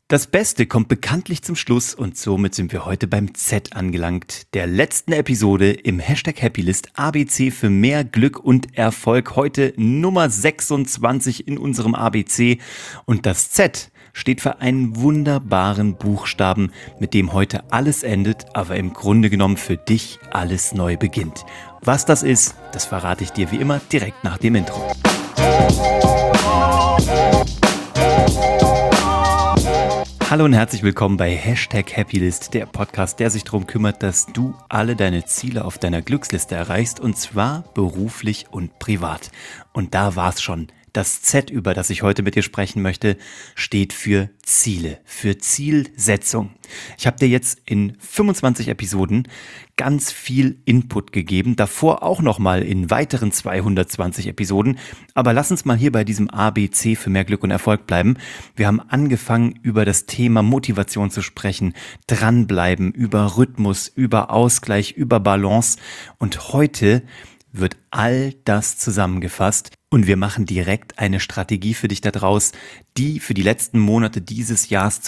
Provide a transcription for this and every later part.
Das Beste kommt bekanntlich zum Schluss und somit sind wir heute beim Z angelangt, der letzten Episode im Hashtag Happylist ABC für mehr Glück und Erfolg. Heute Nummer 26 in unserem ABC und das Z steht für einen wunderbaren Buchstaben, mit dem heute alles endet, aber im Grunde genommen für dich alles neu beginnt. Was das ist, das verrate ich dir wie immer direkt nach dem Intro. Hallo und herzlich willkommen bei Hashtag Happylist, der Podcast, der sich darum kümmert, dass du alle deine Ziele auf deiner Glücksliste erreichst und zwar beruflich und privat. Und da war's schon. Das Z, über das ich heute mit dir sprechen möchte, steht für Ziele, für Zielsetzung. Ich habe dir jetzt in 25 Episoden ganz viel Input gegeben, davor auch nochmal in weiteren 220 Episoden. Aber lass uns mal hier bei diesem ABC für mehr Glück und Erfolg bleiben. Wir haben angefangen, über das Thema Motivation zu sprechen, dranbleiben, über Rhythmus, über Ausgleich, über Balance. Und heute wird all das zusammengefasst und wir machen direkt eine Strategie für dich da draus, die für die letzten Monate dieses Jahres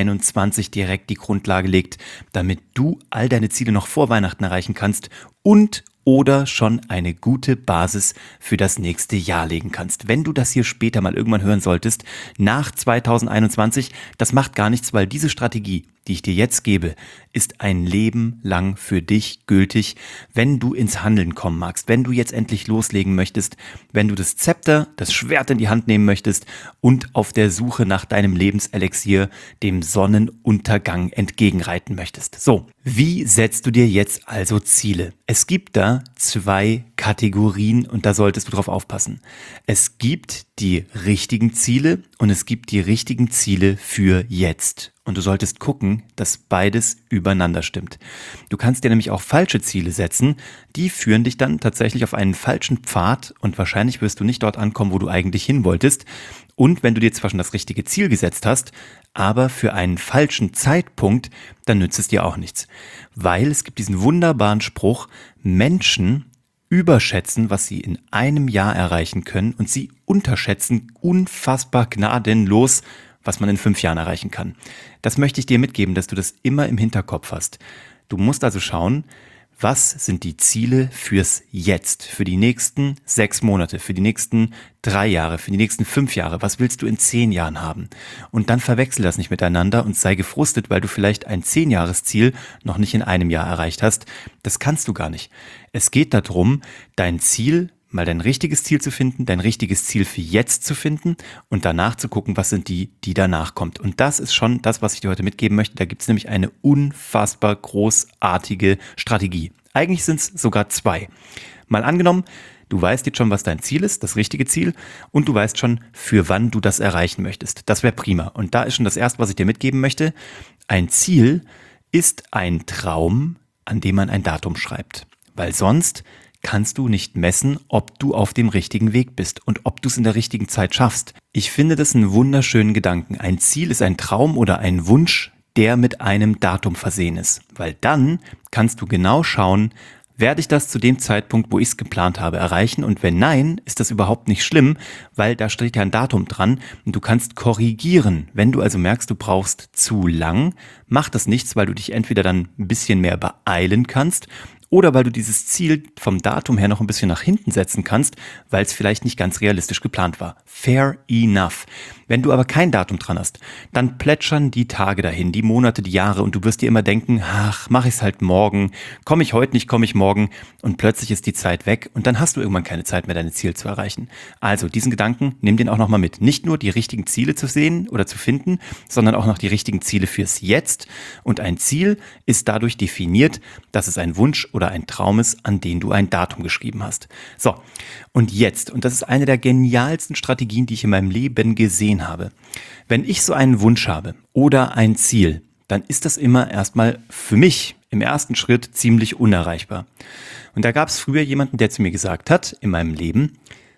2021 direkt die Grundlage legt, damit du all deine Ziele noch vor Weihnachten erreichen kannst und oder schon eine gute Basis für das nächste Jahr legen kannst. Wenn du das hier später mal irgendwann hören solltest, nach 2021, das macht gar nichts, weil diese Strategie, die ich dir jetzt gebe, ist ein Leben lang für dich gültig, wenn du ins Handeln kommen magst, wenn du jetzt endlich loslegen möchtest, wenn du das Zepter, das Schwert in die Hand nehmen möchtest und auf der Suche nach deinem Lebenselixier, dem Sonnenuntergang entgegenreiten möchtest. So, wie setzt du dir jetzt also Ziele? Es gibt da zwei Kategorien und da solltest du drauf aufpassen. Es gibt die richtigen Ziele und es gibt die richtigen Ziele für jetzt. Und du solltest gucken, dass beides übereinander stimmt. Du kannst dir nämlich auch falsche Ziele setzen, die führen dich dann tatsächlich auf einen falschen Pfad und wahrscheinlich wirst du nicht dort ankommen, wo du eigentlich hin wolltest. Und wenn du dir zwar schon das richtige Ziel gesetzt hast, aber für einen falschen Zeitpunkt, dann nützt es dir auch nichts. Weil es gibt diesen wunderbaren Spruch, Menschen überschätzen, was sie in einem Jahr erreichen können und sie unterschätzen unfassbar gnadenlos, was man in 5 Jahren erreichen kann. Das möchte ich dir mitgeben, dass du das immer im Hinterkopf hast. Du musst also schauen, was sind die Ziele fürs Jetzt, für die nächsten 6 Monate, für die nächsten 3 Jahre, für die nächsten 5 Jahre. Was willst du in 10 Jahren haben? Und dann verwechsel das nicht miteinander und sei gefrustet, weil du vielleicht ein 10-Jahres-Ziel noch nicht in einem Jahr erreicht hast. Das kannst du gar nicht. Es geht darum, dein Ziel mal dein richtiges Ziel zu finden, dein richtiges Ziel für jetzt zu finden und danach zu gucken, was sind die danach kommt. Und das ist schon das, was ich dir heute mitgeben möchte. Da gibt es nämlich eine unfassbar großartige Strategie. Eigentlich sind es sogar 2. Mal angenommen, du weißt jetzt schon, was dein Ziel ist, das richtige Ziel, und du weißt schon, für wann du das erreichen möchtest. Das wäre prima. Und da ist schon das Erste, was ich dir mitgeben möchte. Ein Ziel ist ein Traum, an dem man ein Datum schreibt. Weil sonst kannst du nicht messen, ob du auf dem richtigen Weg bist und ob du es in der richtigen Zeit schaffst. Ich finde das einen wunderschönen Gedanken. Ein Ziel ist ein Traum oder ein Wunsch, der mit einem Datum versehen ist. Weil dann kannst du genau schauen, werde ich das zu dem Zeitpunkt, wo ich es geplant habe, erreichen? Und wenn nein, ist das überhaupt nicht schlimm, weil da steht ja ein Datum dran und du kannst korrigieren. Wenn du also merkst, du brauchst zu lang, macht das nichts, weil du dich entweder dann ein bisschen mehr beeilen kannst oder weil du dieses Ziel vom Datum her noch ein bisschen nach hinten setzen kannst, weil es vielleicht nicht ganz realistisch geplant war. Fair enough. Wenn du aber kein Datum dran hast, dann plätschern die Tage dahin, die Monate, die Jahre und du wirst dir immer denken, ach, mach ich's halt morgen, komme ich heute nicht, komme ich morgen und plötzlich ist die Zeit weg und dann hast du irgendwann keine Zeit mehr, deine Ziele zu erreichen. Also diesen Gedanken, nimm den auch nochmal mit. Nicht nur die richtigen Ziele zu sehen oder zu finden, sondern auch noch die richtigen Ziele fürs Jetzt und ein Ziel ist dadurch definiert, dass es ein Wunsch oder ein Traum ist, an den du ein Datum geschrieben hast. So, und jetzt, und das ist eine der genialsten Strategien, die ich in meinem Leben gesehen habe. Wenn ich so einen Wunsch habe oder ein Ziel, dann ist das immer erstmal für mich im ersten Schritt ziemlich unerreichbar. Und da gab es früher jemanden, der zu mir gesagt hat, in meinem Leben,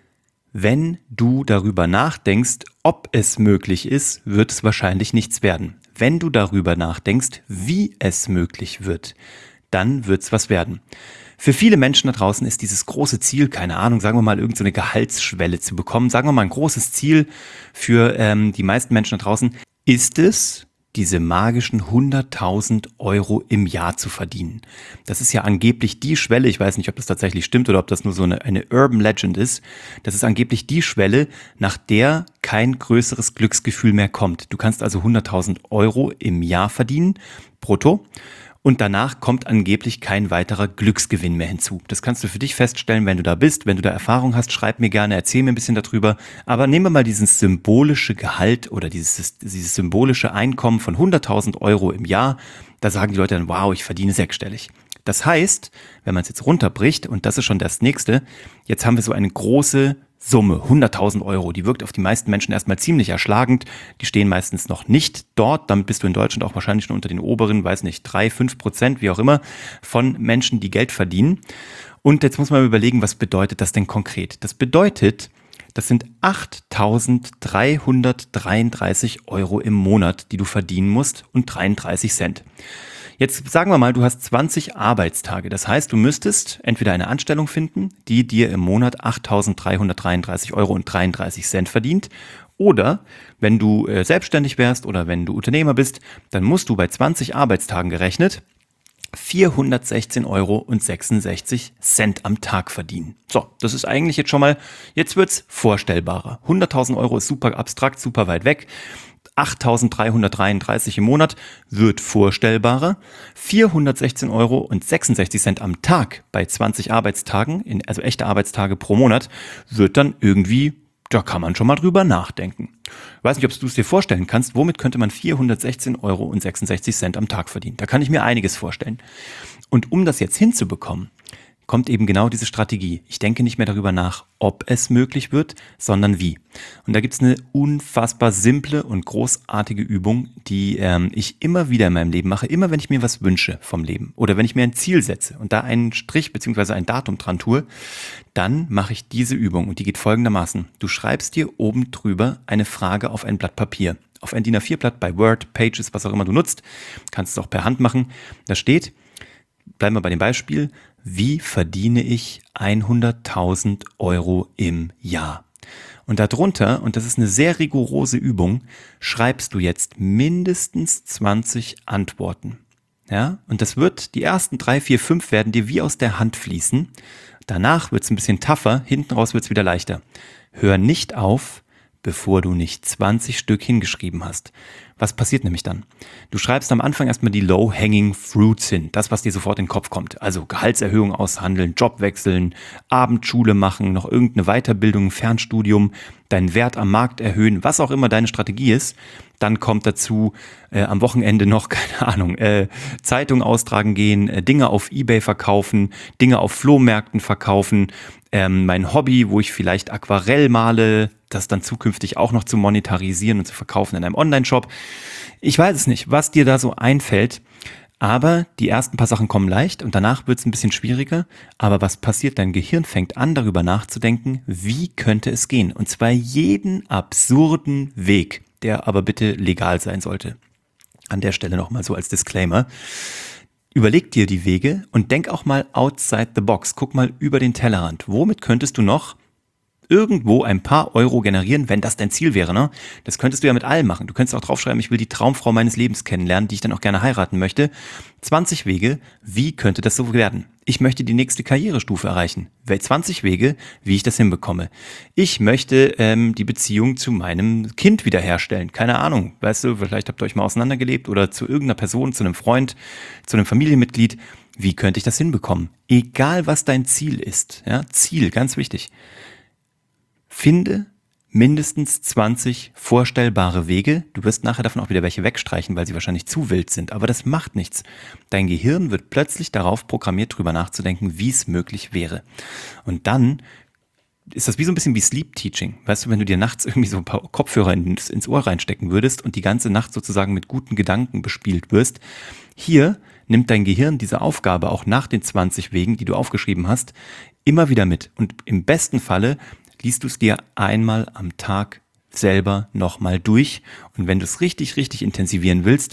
wenn du darüber nachdenkst, ob es möglich ist, wird es wahrscheinlich nichts werden. Wenn du darüber nachdenkst, wie es möglich wird, dann wird's was werden. Für viele Menschen da draußen ist dieses große Ziel, keine Ahnung, sagen wir mal, irgend so eine Gehaltsschwelle zu bekommen, sagen wir mal ein großes Ziel für die meisten Menschen da draußen, ist es, diese magischen 100.000 Euro im Jahr zu verdienen. Das ist ja angeblich die Schwelle, ich weiß nicht, ob das tatsächlich stimmt oder ob das nur so eine Urban Legend ist, das ist angeblich die Schwelle, nach der kein größeres Glücksgefühl mehr kommt. Du kannst also 100.000 Euro im Jahr verdienen, brutto. Und danach kommt angeblich kein weiterer Glücksgewinn mehr hinzu. Das kannst du für dich feststellen, wenn du da bist. Wenn du da Erfahrung hast, schreib mir gerne, erzähl mir ein bisschen darüber. Aber nehmen wir mal dieses symbolische Gehalt oder dieses symbolische Einkommen von 100.000 Euro im Jahr. Da sagen die Leute dann, wow, ich verdiene sechsstellig. Das heißt, wenn man es jetzt runterbricht, und das ist schon das Nächste, jetzt haben wir so eine große Summe, 100.000 Euro, die wirkt auf die meisten Menschen erstmal ziemlich erschlagend. Die stehen meistens noch nicht dort. Damit bist du in Deutschland auch wahrscheinlich schon unter den oberen, 3-5%, wie auch immer, von Menschen, die Geld verdienen. Und jetzt muss man überlegen, was bedeutet das denn konkret? Das bedeutet, das sind 8.333 Euro im Monat, die du verdienen musst und 33 Cent. Jetzt sagen wir mal, du hast 20 Arbeitstage. Das heißt, du müsstest entweder eine Anstellung finden, die dir im Monat 8.333 Euro und 33 Cent verdient. Oder wenn du selbstständig wärst oder wenn du Unternehmer bist, dann musst du bei 20 Arbeitstagen gerechnet 416 Euro und 66 Cent am Tag verdienen. So, das ist eigentlich jetzt schon mal, jetzt wird's vorstellbarer. 100.000 Euro ist super abstrakt, super weit weg. 8.333 im Monat wird vorstellbarer. 416 Euro und 66 Cent am Tag bei 20 Arbeitstagen, also echte Arbeitstage pro Monat, wird dann irgendwie, da kann man schon mal drüber nachdenken. Ich weiß nicht, ob du es dir vorstellen kannst, womit könnte man 416 Euro und 66 Cent am Tag verdienen? Da kann ich mir einiges vorstellen. Und um das jetzt hinzubekommen, kommt eben genau diese Strategie. Ich denke nicht mehr darüber nach, ob es möglich wird, sondern wie. Und da gibt es eine unfassbar simple und großartige Übung, die ich immer wieder in meinem Leben mache, immer wenn ich mir was wünsche vom Leben oder wenn ich mir ein Ziel setze und da einen Strich bzw. ein Datum dran tue, dann mache ich diese Übung und die geht folgendermaßen. Du schreibst dir oben drüber eine Frage auf ein Blatt Papier, auf ein DIN A4-Blatt bei Word, Pages, was auch immer du nutzt, kannst es auch per Hand machen. Da steht, bleiben wir bei dem Beispiel, wie verdiene ich 100.000 Euro im Jahr? Und darunter, und das ist eine sehr rigorose Übung, schreibst du jetzt mindestens 20 Antworten. Ja? Und das wird, die ersten 3, 4, 5 werden dir wie aus der Hand fließen. Danach wird es ein bisschen tougher, hinten raus wird es wieder leichter. Hör nicht auf, bevor du nicht 20 Stück hingeschrieben hast. Was passiert nämlich dann? Du schreibst am Anfang erstmal die Low-Hanging Fruits hin, das, was dir sofort in den Kopf kommt. Also Gehaltserhöhung aushandeln, Job wechseln, Abendschule machen, noch irgendeine Weiterbildung, Fernstudium, deinen Wert am Markt erhöhen, was auch immer deine Strategie ist. Dann kommt dazu am Wochenende noch, keine Ahnung, Zeitung austragen gehen, Dinge auf eBay verkaufen, Dinge auf Flohmärkten verkaufen, mein Hobby, wo ich vielleicht Aquarell male, das dann zukünftig auch noch zu monetarisieren und zu verkaufen in einem Online-Shop. Ich weiß es nicht, was dir da so einfällt, aber die ersten paar Sachen kommen leicht und danach wird es ein bisschen schwieriger. Aber was passiert? Dein Gehirn fängt an, darüber nachzudenken, wie könnte es gehen? Und zwar jeden absurden Weg, der aber bitte legal sein sollte. An der Stelle nochmal so als Disclaimer. Überleg dir die Wege und denk auch mal outside the box. Guck mal über den Tellerrand. Womit könntest du noch irgendwo ein paar Euro generieren, wenn das dein Ziel wäre, ne? Das könntest du ja mit allem machen. Du könntest auch draufschreiben, ich will die Traumfrau meines Lebens kennenlernen, die ich dann auch gerne heiraten möchte. 20 Wege, wie könnte das so werden? Ich möchte die nächste Karrierestufe erreichen. 20 Wege, wie ich das hinbekomme. Ich möchte die Beziehung zu meinem Kind wiederherstellen. Keine Ahnung, weißt du, vielleicht habt ihr euch mal auseinandergelebt oder zu irgendeiner Person, zu einem Freund, zu einem Familienmitglied. Wie könnte ich das hinbekommen? Egal, was dein Ziel ist. Ja, Ziel, ganz wichtig. Finde mindestens 20 vorstellbare Wege. Du wirst nachher davon auch wieder welche wegstreichen, weil sie wahrscheinlich zu wild sind. Aber das macht nichts. Dein Gehirn wird plötzlich darauf programmiert, drüber nachzudenken, wie es möglich wäre. Und dann ist das wie so ein bisschen wie Sleep Teaching. Weißt du, wenn du dir nachts irgendwie so ein paar Kopfhörer ins Ohr reinstecken würdest und die ganze Nacht sozusagen mit guten Gedanken bespielt wirst. Hier nimmt dein Gehirn diese Aufgabe auch nach den 20 Wegen, die du aufgeschrieben hast, immer wieder mit. Und im besten Falle liest du es dir einmal am Tag selber nochmal durch. Und wenn du es richtig, richtig intensivieren willst,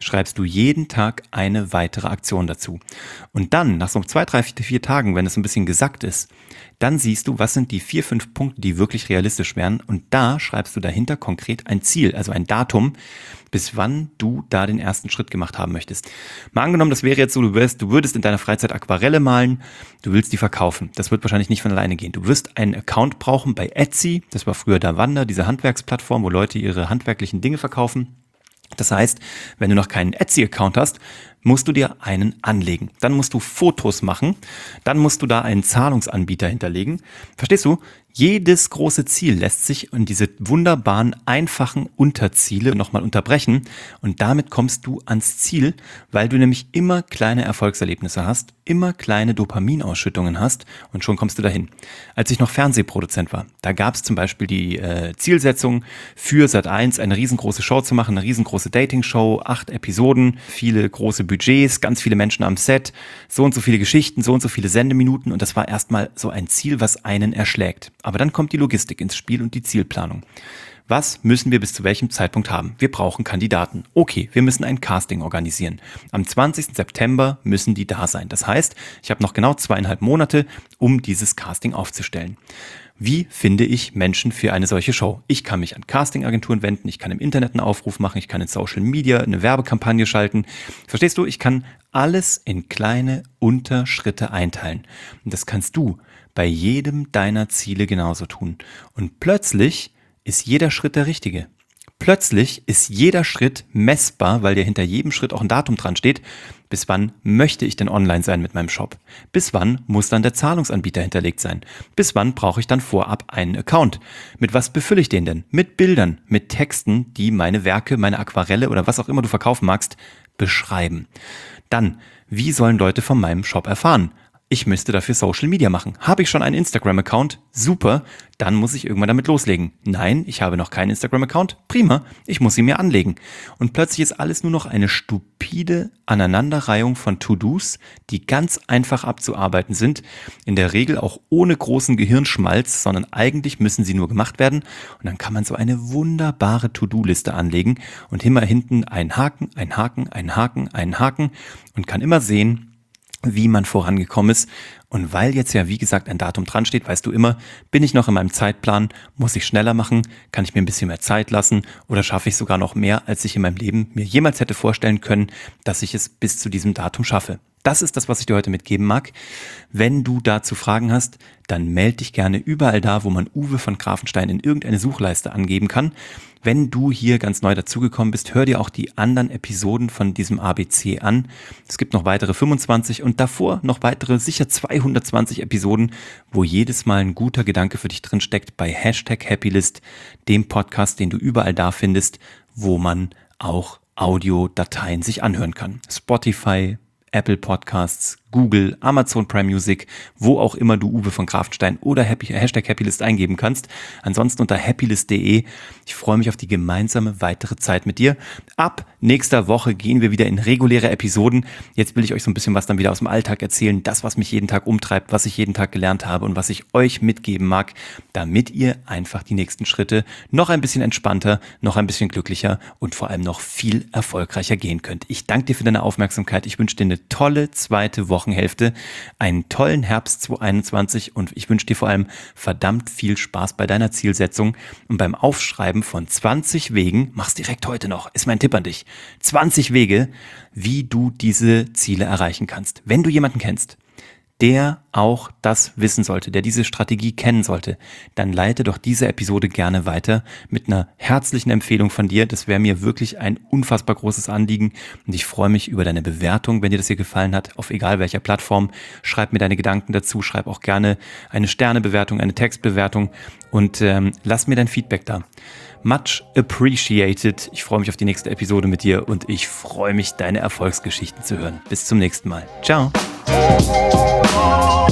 schreibst du jeden Tag eine weitere Aktion dazu. Und dann, nach so 2, 3, 4 Tagen, wenn es ein bisschen gesackt ist, dann siehst du, was sind die 4, 5 Punkte, die wirklich realistisch wären. Und da schreibst du dahinter konkret ein Ziel, also ein Datum, bis wann du da den ersten Schritt gemacht haben möchtest. Mal angenommen, das wäre jetzt so, du würdest in deiner Freizeit Aquarelle malen, du willst die verkaufen. Das wird wahrscheinlich nicht von alleine gehen. Du wirst einen Account brauchen bei Etsy, das war früher Davanda, diese Handwerksplattform, wo Leute ihre handwerklichen Dinge verkaufen. Das heißt, wenn du noch keinen Etsy-Account hast, musst du dir einen anlegen. Dann musst du Fotos machen, dann musst du da einen Zahlungsanbieter hinterlegen. Verstehst du? Jedes große Ziel lässt sich in diese wunderbaren, einfachen Unterziele nochmal unterbrechen und damit kommst du ans Ziel, weil du nämlich immer kleine Erfolgserlebnisse hast, immer kleine Dopaminausschüttungen hast und schon kommst du dahin. Als ich noch Fernsehproduzent war, da gab es zum Beispiel die Zielsetzung für Sat.1 eine riesengroße Show zu machen, eine riesengroße Dating-Show, 8 Episoden, viele große Budgets, ganz viele Menschen am Set, so und so viele Geschichten, so und so viele Sendeminuten und das war erstmal so ein Ziel, was einen erschlägt. Aber dann kommt die Logistik ins Spiel und die Zielplanung. Was müssen wir bis zu welchem Zeitpunkt haben? Wir brauchen Kandidaten. Okay, wir müssen ein Casting organisieren. Am 20. September müssen die da sein. Das heißt, ich habe noch genau 2,5 Monate, um dieses Casting aufzustellen. Wie finde ich Menschen für eine solche Show? Ich kann mich an Castingagenturen wenden, ich kann im Internet einen Aufruf machen, ich kann in Social Media eine Werbekampagne schalten. Verstehst du? Ich kann alles in kleine Unterschritte einteilen. Und das kannst du bei jedem deiner Ziele genauso tun. Und plötzlich ist jeder Schritt der richtige. Plötzlich ist jeder Schritt messbar, weil dir hinter jedem Schritt auch ein Datum dran steht. Bis wann möchte ich denn online sein mit meinem Shop? Bis wann muss dann der Zahlungsanbieter hinterlegt sein? Bis wann brauche ich dann vorab einen Account? Mit was befülle ich den denn? Mit Bildern, mit Texten, die meine Werke, meine Aquarelle oder was auch immer du verkaufen magst, beschreiben. Dann, wie sollen Leute von meinem Shop erfahren? Ich müsste dafür Social Media machen. Habe ich schon einen Instagram-Account? Super, dann muss ich irgendwann damit loslegen. Nein, ich habe noch keinen Instagram-Account? Prima, ich muss ihn mir anlegen. Und plötzlich ist alles nur noch eine stupide Aneinanderreihung von To-Dos, die ganz einfach abzuarbeiten sind. In der Regel auch ohne großen Gehirnschmalz, sondern eigentlich müssen sie nur gemacht werden. Und dann kann man so eine wunderbare To-Do-Liste anlegen und immer hinten einen Haken, einen Haken, einen Haken, einen Haken und kann immer sehen, wie man vorangekommen ist. Und weil jetzt ja, wie gesagt, ein Datum dran steht, weißt du immer, bin ich noch in meinem Zeitplan, muss ich schneller machen, kann ich mir ein bisschen mehr Zeit lassen oder schaffe ich sogar noch mehr, als ich in meinem Leben mir jemals hätte vorstellen können, dass ich es bis zu diesem Datum schaffe. Das ist das, was ich dir heute mitgeben mag. Wenn du dazu Fragen hast, dann melde dich gerne überall da, wo man Uwe von Grafenstein in irgendeine Suchleiste angeben kann. Wenn du hier ganz neu dazugekommen bist, hör dir auch die anderen Episoden von diesem ABC an. Es gibt noch weitere 25 und davor noch weitere sicher 220 Episoden, wo jedes Mal ein guter Gedanke für dich drin steckt bei #Happylist, dem Podcast, den du überall da findest, wo man auch Audiodateien sich anhören kann. Spotify, Apple Podcasts, Google, Amazon Prime Music, wo auch immer du Uwe von Grafenstein oder #Happylist eingeben kannst. Ansonsten unter happylist.de. Ich freue mich auf die gemeinsame weitere Zeit mit dir. Ab nächster Woche gehen wir wieder in reguläre Episoden. Jetzt will ich euch so ein bisschen was dann wieder aus dem Alltag erzählen. Das, was mich jeden Tag umtreibt, was ich jeden Tag gelernt habe und was ich euch mitgeben mag, damit ihr einfach die nächsten Schritte noch ein bisschen entspannter, noch ein bisschen glücklicher und vor allem noch viel erfolgreicher gehen könnt. Ich danke dir für deine Aufmerksamkeit. Ich wünsche dir eine tolle zweite Wochenhälfte, einen tollen Herbst 2021 und ich wünsche dir vor allem verdammt viel Spaß bei deiner Zielsetzung und beim Aufschreiben von 20 Wegen, mach's direkt heute noch, ist mein Tipp an dich, 20 Wege, wie du diese Ziele erreichen kannst. Wenn du jemanden kennst, der auch das wissen sollte, der diese Strategie kennen sollte, dann leite doch diese Episode gerne weiter mit einer herzlichen Empfehlung von dir. Das wäre mir wirklich ein unfassbar großes Anliegen und ich freue mich über deine Bewertung, wenn dir das hier gefallen hat, auf egal welcher Plattform. Schreib mir deine Gedanken dazu, schreib auch gerne eine Sternebewertung, eine Textbewertung und lass mir dein Feedback da. Much appreciated. Ich freue mich auf die nächste Episode mit dir und ich freue mich, deine Erfolgsgeschichten zu hören. Bis zum nächsten Mal. Ciao.